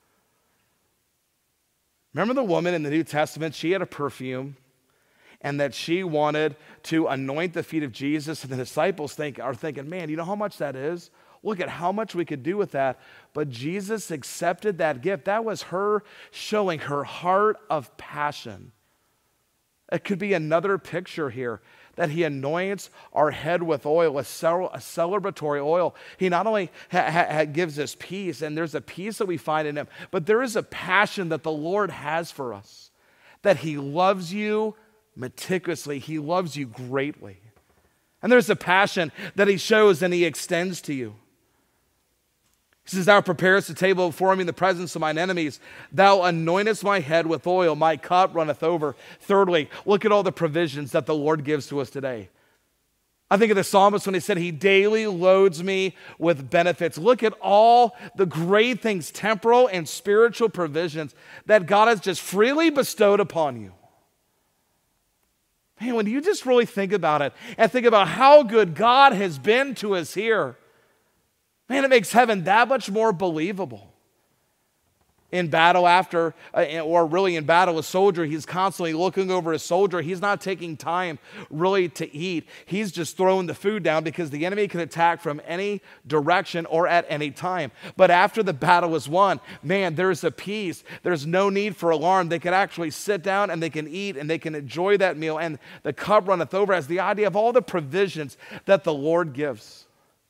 Remember the woman in the New Testament? She had a perfume, and that she wanted to anoint the feet of Jesus. And the disciples are thinking, man, you know how much that is? Look at how much we could do with that. But Jesus accepted that gift. That was her showing her heart of passion. It could be another picture here, that he anoints our head with oil, a celebratory oil. He not only gives us peace, and there's a peace that we find in him, but there is a passion that the Lord has for us, that he loves you meticulously. He loves you greatly. And there's a passion that he shows and he extends to you. He says, thou preparest a table before me in the presence of mine enemies. Thou anointest my head with oil. My cup runneth over. Thirdly, look at all the provisions that the Lord gives to us today. I think of the psalmist when he said, he daily loads me with benefits. Look at all the great things, temporal and spiritual provisions that God has just freely bestowed upon you. Man, when you just really think about it and think about how good God has been to us here, man, it makes heaven that much more believable. In battle in battle, a soldier, he's constantly looking over his soldier. He's not taking time really to eat. He's just throwing the food down because the enemy can attack from any direction or at any time. But after the battle is won, man, there's a peace. There's no need for alarm. They can actually sit down and they can eat and they can enjoy that meal. And the cup runneth over as the idea of all the provisions that the Lord gives.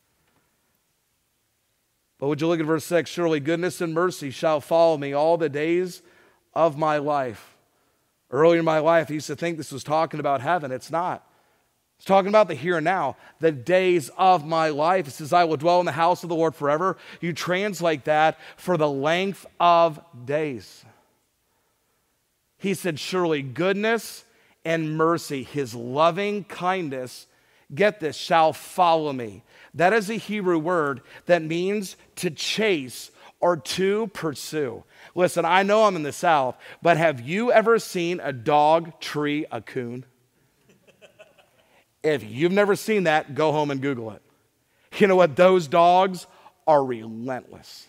But would you look at verse 6? Surely goodness and mercy shall follow me all the days of my life. Earlier in my life, I used to think this was talking about heaven. It's not. It's talking about the here and now, the days of my life. It says, I will dwell in the house of the Lord forever. You translate that for the length of days. He said, surely goodness and mercy, his loving kindness, get this, shall follow me. That is a Hebrew word that means to chase or to pursue. Listen, I know I'm in the South, but have you ever seen a dog tree a coon? If you've never seen that, go home and Google it. You know what? Those dogs are relentless.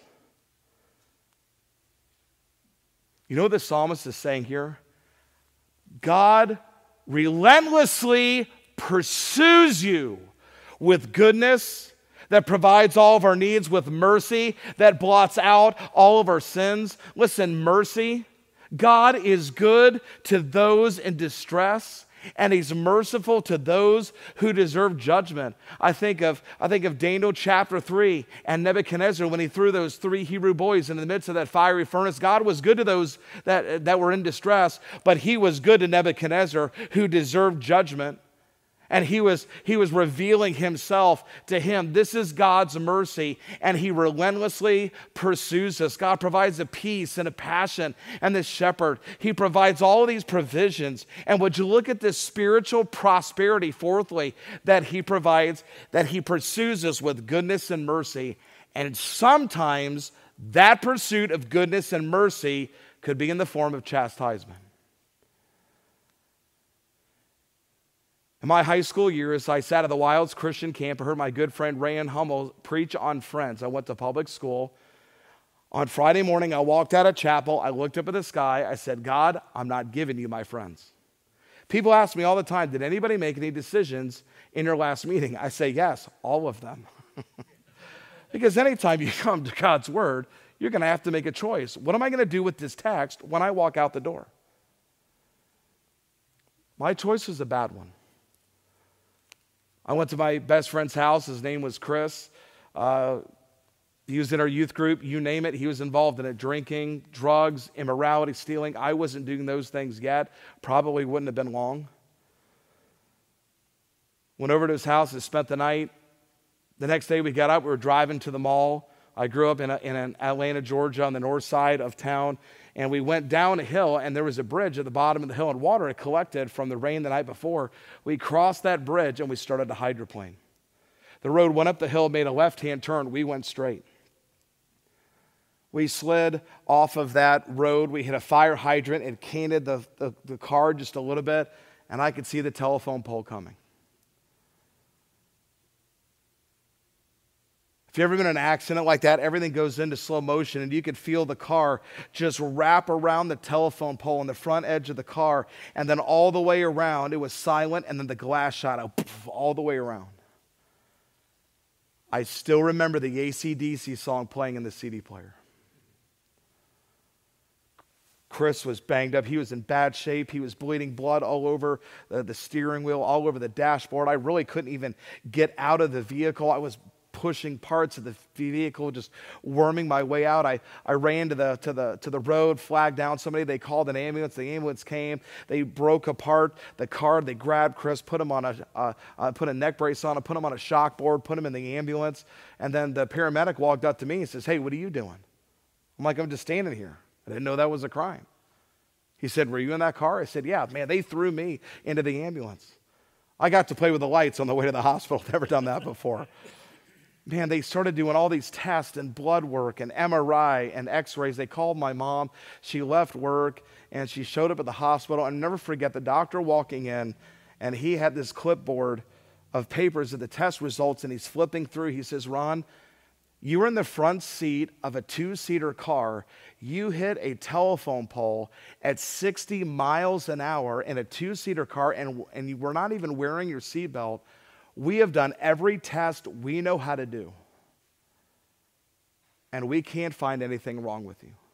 You know what the psalmist is saying here? God relentlessly pursues you with goodness, that provides all of our needs, with mercy that blots out all of our sins. Listen, mercy. God is good to those in distress, and he's merciful to those who deserve judgment. I think of Daniel chapter 3 and Nebuchadnezzar when he threw those 3 Hebrew boys in the midst of that fiery furnace. God was good to those that were in distress, but he was good to Nebuchadnezzar who deserved judgment. And he was revealing himself to him. This is God's mercy, and he relentlessly pursues us. God provides a peace and a passion, and this shepherd, he provides all of these provisions. And would you look at this spiritual prosperity, fourthly, that he provides, that he pursues us with goodness and mercy. And sometimes that pursuit of goodness and mercy could be in the form of chastisement. In my high school years, I sat at the Wilds Christian camp. I heard my good friend Rayan Hummel preach on Friends. I went to public school. On Friday morning, I walked out of chapel. I looked up at the sky. I said, God, I'm not giving you my friends. People ask me all the time, did anybody make any decisions in your last meeting? I say, yes, all of them. Because anytime you come to God's word, you're going to have to make a choice. What am I going to do with this text when I walk out the door? My choice was a bad one. I went to my best friend's house. His name was Chris. He was in our youth group. You name it, he was involved in it. Drinking, drugs, immorality, stealing. I wasn't doing those things yet. Probably wouldn't have been long. Went over to his house and spent the night. The next day we got up. We were driving to the mall. I grew up in Atlanta, Georgia, on the north side of town. And we went down a hill, and there was a bridge at the bottom of the hill, and water had collected from the rain the night before. We crossed that bridge, and we started to hydroplane. The road went up the hill, made a left-hand turn. We went straight. We slid off of that road. We hit a fire hydrant and canted the car just a little bit, and I could see the telephone pole coming. If you've ever been in an accident like that, everything goes into slow motion, and you could feel the car just wrap around the telephone pole on the front edge of the car, and then all the way around, it was silent, and then the glass shot out all the way around. I still remember the AC/DC song playing in the CD player. Chris was banged up. He was in bad shape. He was bleeding blood all over the steering wheel, all over the dashboard. I really couldn't even get out of the vehicle. I was pushing parts of the vehicle, just worming my way out. I ran to the road, flagged down somebody. They called an ambulance. The ambulance came. They broke apart the car. They grabbed Chris, put him on put a neck brace on him, put him on a shock board, put him in the ambulance. And then the paramedic walked up to me and says, "Hey, what are you doing?" I'm like, "I'm just standing here. I didn't know that was a crime." He said, "Were you in that car?" I said, "Yeah." Man, they threw me into the ambulance. I got to play with the lights on the way to the hospital. Never done that before. Man, they started doing all these tests and blood work and MRI and x-rays. They called my mom. She left work, and she showed up at the hospital. I'll never forget the doctor walking in, and he had this clipboard of papers of the test results, and he's flipping through. He says, "Ron, you were in the front seat of a 2-seater car. You hit a telephone pole at 60 miles an hour in a 2-seater car, and you were not even wearing your seatbelt. We have done every test we know how to do, and we can't find anything wrong with you.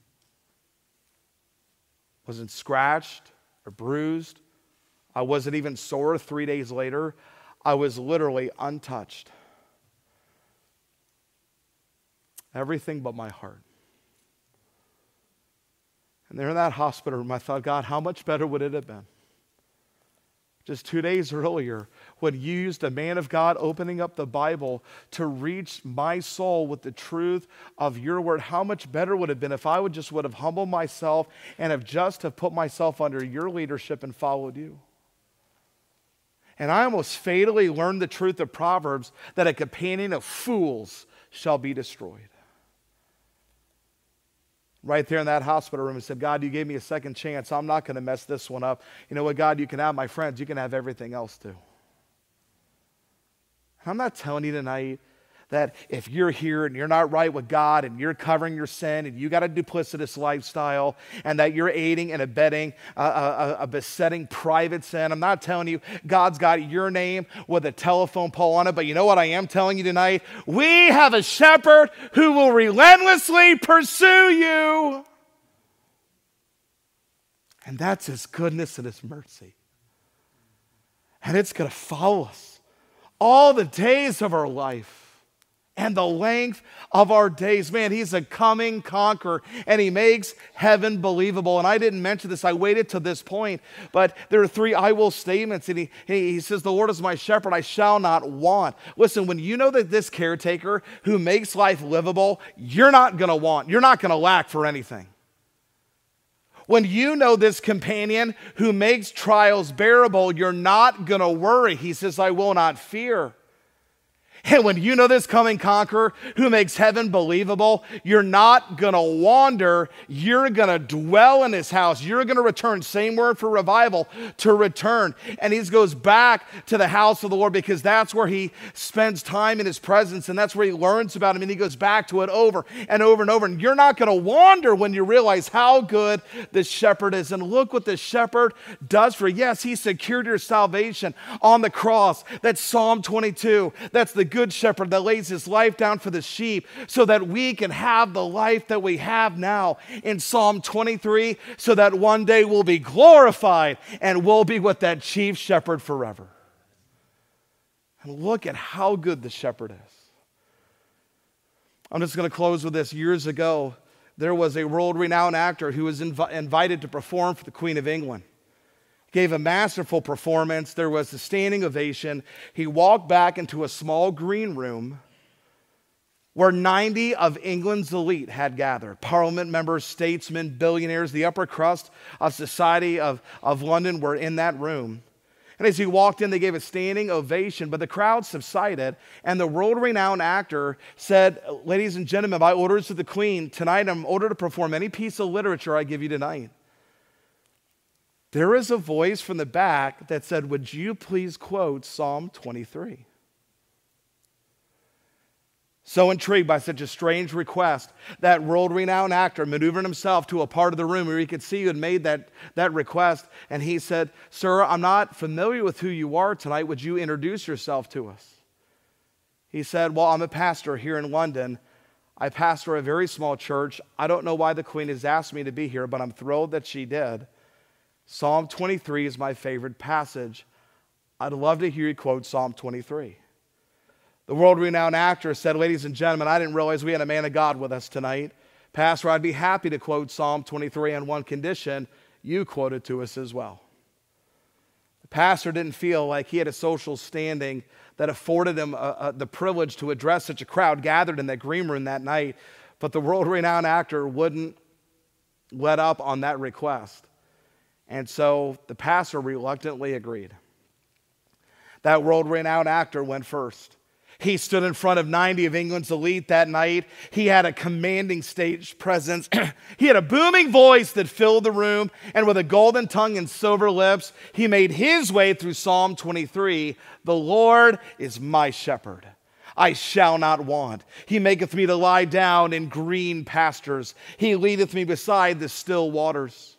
Wasn't scratched or bruised. I wasn't even sore 3 days later. I was literally untouched. Everything but my heart." And there in that hospital room, I thought, God, how much better would it have been just 2 days earlier when you used a man of God opening up the Bible to reach my soul with the truth of your word? How much better would it have been if I would have humbled myself and have put myself under your leadership and followed you? And I almost fatally learned the truth of Proverbs that a companion of fools shall be destroyed. Right there in that hospital room, and said, "God, you gave me a second chance. I'm not going to mess this one up. You know what, God, you can have my friends. You can have everything else too." I'm not telling you tonight that if you're here and you're not right with God and you're covering your sin and you got a duplicitous lifestyle and that you're aiding and abetting a besetting private sin. I'm not telling you God's got your name with a telephone pole on it, but you know what I am telling you tonight? We have a shepherd who will relentlessly pursue you. And that's his goodness and his mercy. And it's going to follow us all the days of our life. and the length of our days. Man, he's a coming conqueror, and he makes heaven believable. And I didn't mention this, I waited to this point, but there are 3 I will statements, and he says, the Lord is my shepherd, I shall not want. Listen, when you know that this caretaker who makes life livable, you're not going to want, you're not going to lack for anything. When you know this companion who makes trials bearable, you're not going to worry. He says, I will not fear. And when you know this coming conqueror who makes heaven believable, you're not going to wander. You're going to dwell in his house. You're going to return. Same word for revival, to return. And he goes back to the house of the Lord because that's where he spends time in his presence, and that's where he learns about him, and he goes back to it over and over and over. And you're not going to wander when you realize how good this shepherd is. And look what the shepherd does for you. Yes, he secured your salvation on the cross. That's Psalm 22. That's the good shepherd that lays his life down for the sheep so that we can have the life that we have now in Psalm 23, so that one day we'll be glorified and we'll be with that chief shepherd forever. And look at how good the shepherd is. I'm just going to close with this. Years ago, there was a world-renowned actor who was invited to perform for the Queen of England. Gave a masterful performance. There was a standing ovation. He walked back into a small green room where 90 of England's elite had gathered. Parliament members, statesmen, billionaires, the upper crust of society of London were in that room. And as he walked in, they gave a standing ovation, but the crowd subsided, and the world-renowned actor said, ladies and gentlemen, by orders of the Queen, tonight I'm ordered to perform any piece of literature I give you tonight. There is a voice from the back that said, would you please quote Psalm 23? So intrigued by such a strange request, that world-renowned actor maneuvered himself to a part of the room where he could see who had made that request, and he said, sir, I'm not familiar with who you are tonight. Would you introduce yourself to us? He said, well, I'm a pastor here in London. I pastor a very small church. I don't know why the Queen has asked me to be here, but I'm thrilled that she did. Psalm 23 is my favorite passage. I'd love to hear you quote Psalm 23. The world-renowned actor said, ladies and gentlemen, I didn't realize we had a man of God with us tonight. Pastor, I'd be happy to quote Psalm 23 on one condition: you quote it to us as well. The pastor didn't feel like he had a social standing that afforded him the privilege to address such a crowd gathered in that green room that night, but the world-renowned actor wouldn't let up on that request. And so the pastor reluctantly agreed. That world-renowned actor went first. He stood in front of 90 of England's elite that night. He had a commanding stage presence. He had a booming voice that filled the room. And with a golden tongue and silver lips, he made his way through Psalm 23. The Lord is my shepherd. I shall not want. He maketh me to lie down in green pastures. He leadeth me beside the still waters.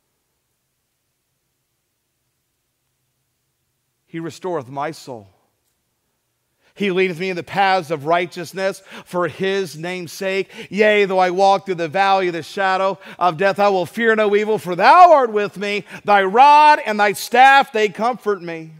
He restoreth my soul. He leadeth me in the paths of righteousness for his name's sake. Yea, though I walk through the valley of the shadow of death, I will fear no evil, for thou art with me. Thy rod and thy staff, they comfort me.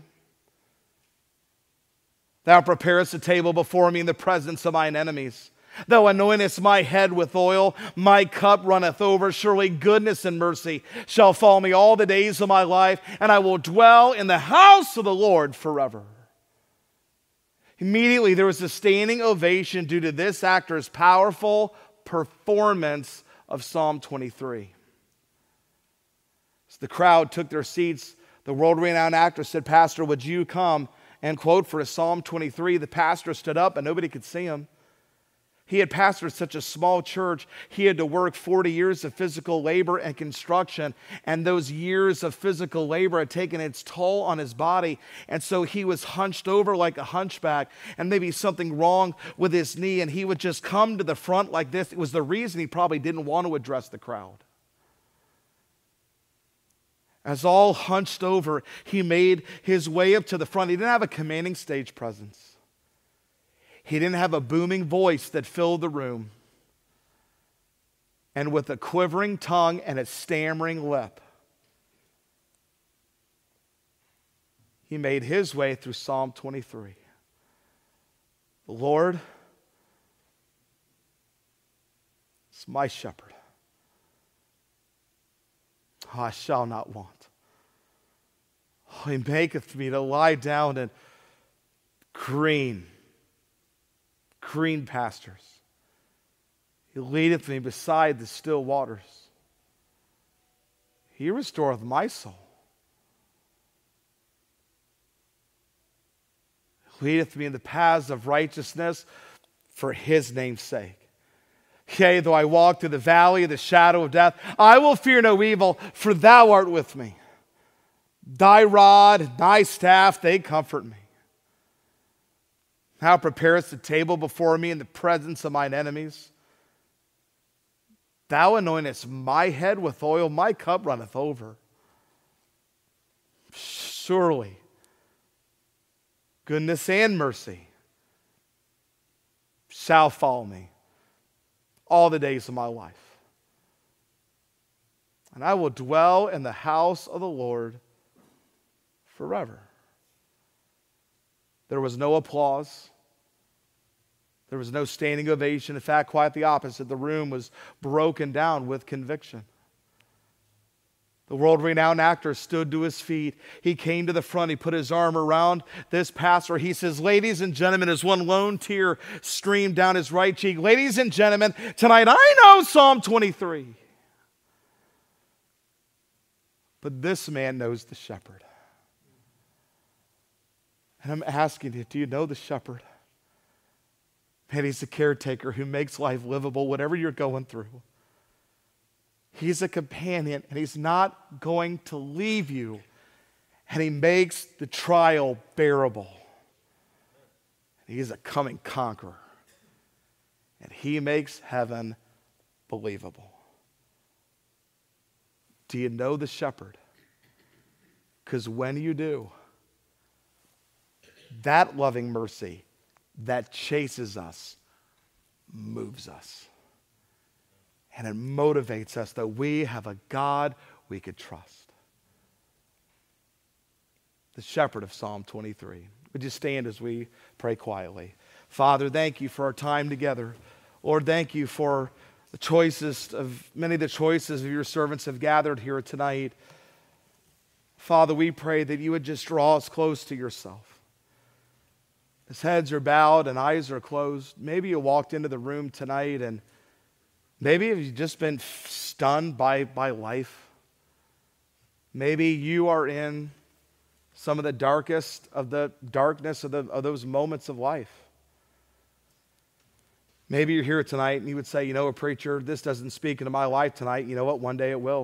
Thou preparest a table before me in the presence of mine enemies. Thou anointest my head with oil, my cup runneth over. Surely goodness and mercy shall follow me all the days of my life, and I will dwell in the house of the Lord forever. Immediately there was a standing ovation due to this actor's powerful performance of Psalm 23. As the crowd took their seats, the world-renowned actor said, Pastor, would you come and quote for us Psalm 23? The pastor stood up and nobody could see him. He had pastored such a small church. He had to work 40 years of physical labor and construction, and those years of physical labor had taken its toll on his body, and so he was hunched over like a hunchback, and maybe something wrong with his knee, and he would just come to the front like this. It was the reason he probably didn't want to address the crowd. As all hunched over, he made his way up to the front. He didn't have a commanding stage presence. He didn't have a booming voice that filled the room. And with a quivering tongue and a stammering lip, he made his way through Psalm 23. The Lord is my shepherd. Oh, I shall not want. Oh, he maketh me to lie down in green pastures. He leadeth me beside the still waters. He restoreth my soul. He leadeth me in the paths of righteousness for his name's sake. Yea, though I walk through the valley of the shadow of death, I will fear no evil, for thou art with me. Thy rod, thy staff, they comfort me. Thou preparest a table before me in the presence of mine enemies. Thou anointest my head with oil, my cup runneth over. Surely, goodness and mercy shall follow me all the days of my life. And I will dwell in the house of the Lord forever. There was no applause. There was no standing ovation. In fact, quite the opposite. The room was broken down with conviction. The world-renowned actor stood to his feet. He came to the front. He put his arm around this pastor. He says, ladies and gentlemen, as one lone tear streamed down his right cheek, ladies and gentlemen, tonight I know Psalm 23. But this man knows the shepherd. And I'm asking you, do you know the shepherd? Man, he's the caretaker who makes life livable, whatever you're going through. He's a companion, and he's not going to leave you. And he makes the trial bearable. He's a coming conqueror. And he makes heaven believable. Do you know the shepherd? Because when you do, that loving mercy that chases us moves us. And it motivates us that we have a God we could trust. The shepherd of Psalm 23. Would you stand as we pray quietly? Father, thank you for our time together. Lord, thank you for the choices of many of the choices of your servants have gathered here tonight. Father, we pray that you would just draw us close to yourself. As heads are bowed and eyes are closed, maybe you walked into the room tonight and maybe you've just been stunned by life. Maybe you are in some of the darkest of the darkness of those moments of life. Maybe you're here tonight and you would say, you know, preacher, this doesn't speak into my life tonight. You know what? One day it will.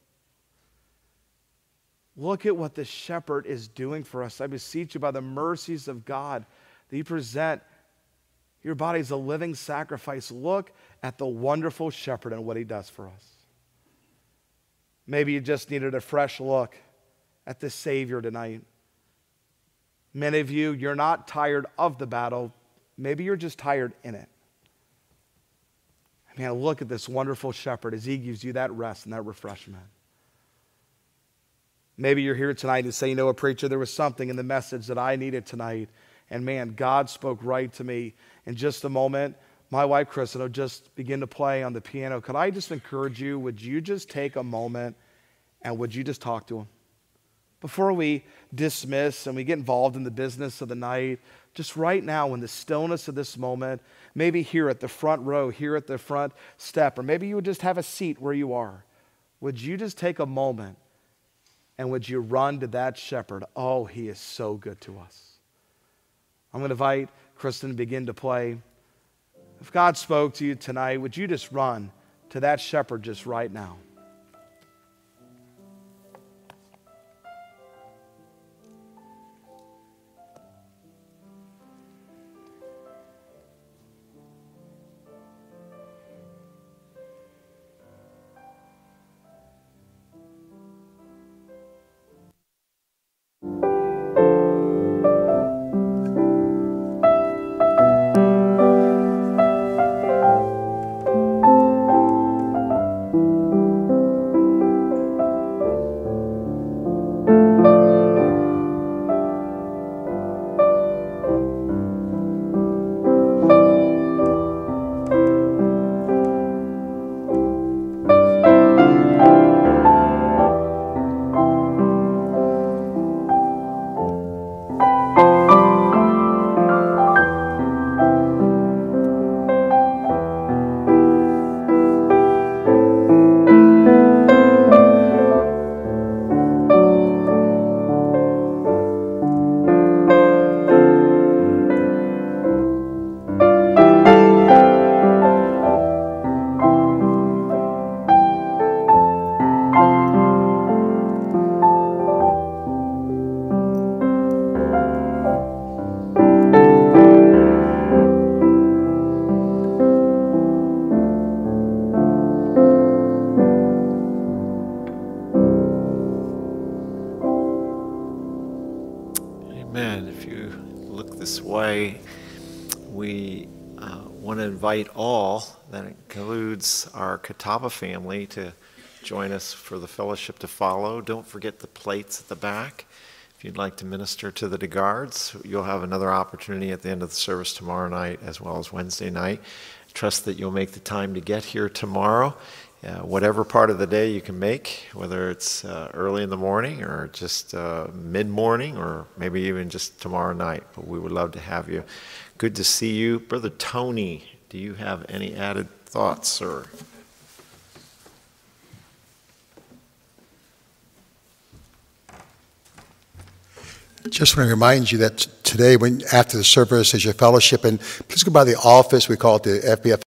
Look at what the shepherd is doing for us. I beseech you by the mercies of God that you present your body as a living sacrifice. Look at the wonderful shepherd and what he does for us. Maybe you just needed a fresh look at the Savior tonight. Many of you, you're not tired of the battle. Maybe you're just tired in it. Man, look at this wonderful shepherd as he gives you that rest and that refreshment. Maybe you're here tonight and say, you know, preacher, there was something in the message that I needed tonight. And man, God spoke right to me. In just a moment, my wife, Kristen, will just begin to play on the piano. Could I just encourage you, would you just take a moment and would you just talk to him? Before we dismiss and we get involved in the business of the night, just right now in the stillness of this moment, maybe here at the front row, here at the front step, or maybe you would just have a seat where you are. Would you just take a moment and would you run to that shepherd? Oh, he is so good to us. I'm going to invite Kristen to begin to play. If God spoke to you tonight, would you just run to that shepherd just right now? we want to invite all, that includes our Catawba family, to join us for the fellowship to follow. Don't forget the plates at the back. If you'd like to minister to the DeGards, you'll have another opportunity at the end of the service tomorrow night as well as Wednesday night. Trust that you'll make the time to get here tomorrow. Whatever part of the day you can make, whether it's early in the morning or just mid-morning or maybe even just tomorrow night. But we would love to have you. Good to see you. Brother Tony, do you have any added thoughts, sir? Just want to remind you that today, after the service, is your fellowship, and please go by the office. We call it the FBF